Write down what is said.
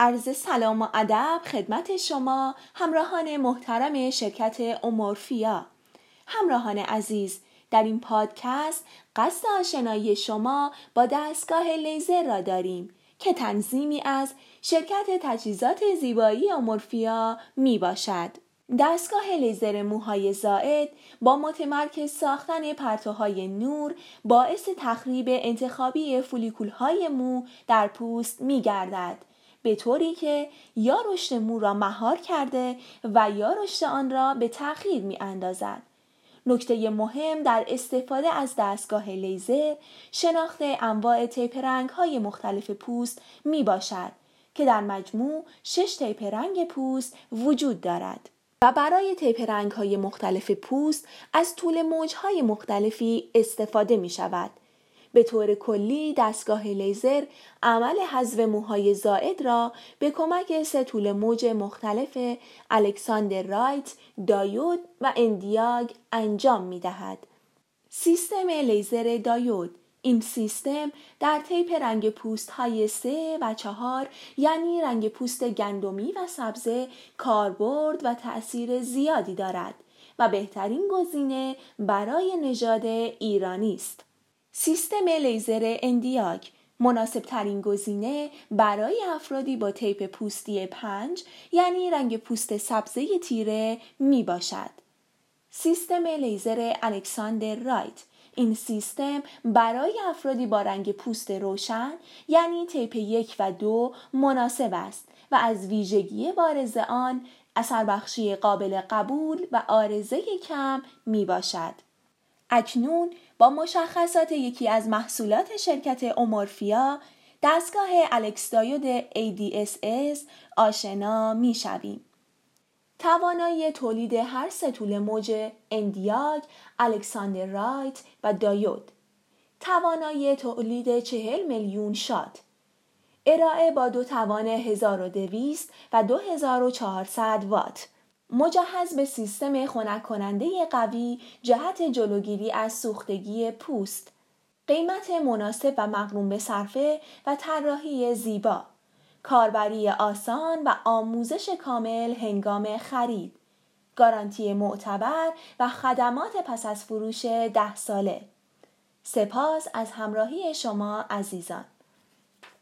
عرض سلام و ادب خدمت شما همراهان محترم شرکت اومورفیا. همراهان عزیز، در این پادکست قصد آشنایی شما با دستگاه لیزر را داریم که تنظیمی از شرکت تجهیزات زیبایی اومورفیا می باشد. دستگاه لیزر موهای زائد با متمرکز ساختن پرتوهای نور باعث تخریب انتخابی فولیکول‌های مو در پوست می گردد، به طوری که یا رشد مو را مهار کرده و یا رشد آن را به تأخیر می اندازد. نکته مهم در استفاده از دستگاه لیزر شناخت انواع طیف رنگ‌های مختلف پوست می باشد که در مجموع 6 طیف رنگ پوست وجود دارد و برای طیف رنگ‌های مختلف پوست از طول موج‌های مختلفی استفاده می شود. به طور کلی دستگاه لیزر عمل حذف موهای زائد را به کمک 3 طول موج مختلف الکساندر رایت، دایود و اندیاگ انجام می دهد. سیستم لیزر دایود: این سیستم در طیف رنگ پوست های 3 و 4 یعنی رنگ پوست گندمی و سبزه کاربرد و تأثیر زیادی دارد و بهترین گزینه برای نژاد ایرانی است. سیستم لیزر اندیاگ مناسب ترین گزینه برای افرادی با طیف پوستی 5 یعنی رنگ پوست سبزه تیره می باشد. سیستم لیزر الکساندر رایت: این سیستم برای افرادی با رنگ پوست روشن یعنی طیف 1 و 2 مناسب است و از ویژگی بارز آن اثربخشی قابل قبول و عارضه کم می باشد. اکنون با مشخصات یکی از محصولات شرکت اومورفیا، دستگاه الکس دایود ADSS آشنا می شویم. توانایی تولید هر 3 طول موج اندیاگ، الکساندر رایت و دایود. توانایی تولید 40 میلیون شات. ارائه با 2 توان 1200 و 2400 وات. مجهز به سیستم خنک کننده قوی جهت جلوگیری از سوختگی پوست. قیمت مناسب و مقرون به صرفه و طراحی زیبا. کاربری آسان و آموزش کامل هنگام خرید. گارانتی معتبر و خدمات پس از فروش 10 ساله. سپاس از همراهی شما عزیزان.